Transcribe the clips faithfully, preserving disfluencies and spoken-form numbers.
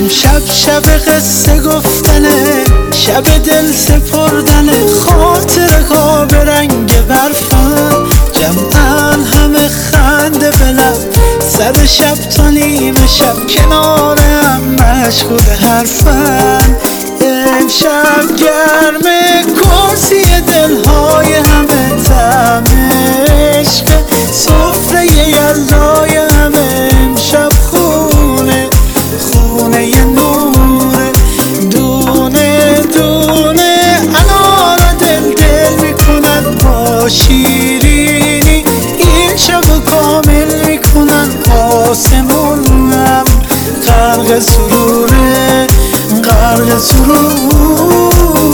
شب شب قصه گفتنه، شب دل سپردنه، خاطره ها به رنگ برفن، جمعن همه خنده بلب، سر شب تا نیمه شب کنار هم مشغول حرفن. امشب گرمه کرسی دلهای همه طعم عشقه، سفره یلدای همه امشب خونه خونه ی نوره، دونه دونه انار دل دل میکنن با شیرینی، این شب کامل میکنن آسمون هم غرق سروره غرق سروره.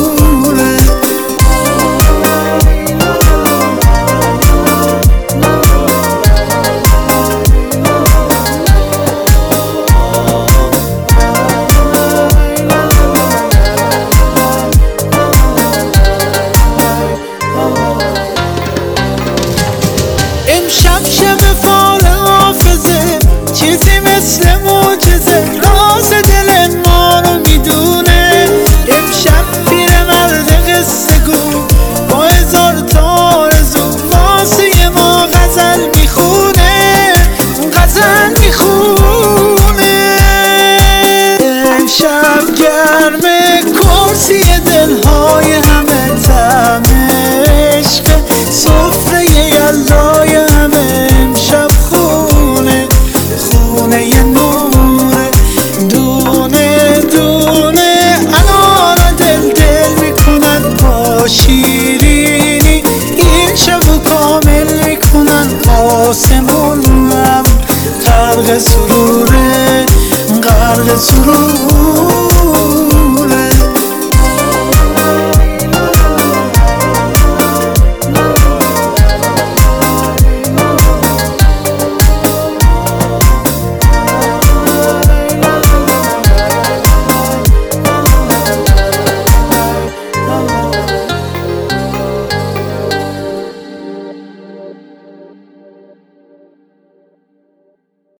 امشب شب فارغ حافظه، چیزی مثل معجزه، راز دل ما رو میدونه. امشب پیرمرد قصه گو با هزار تا آرزو، واسه ما غزل میخونه غزل میخونه. امشب گرمه کرسی دلهای همه طعم عشقه، سفره یلدای همه امشب خونه خونه ی نوره، دونه دونه انار دل دل میکنن با شیرینی، این شب کامل میکنن آسمون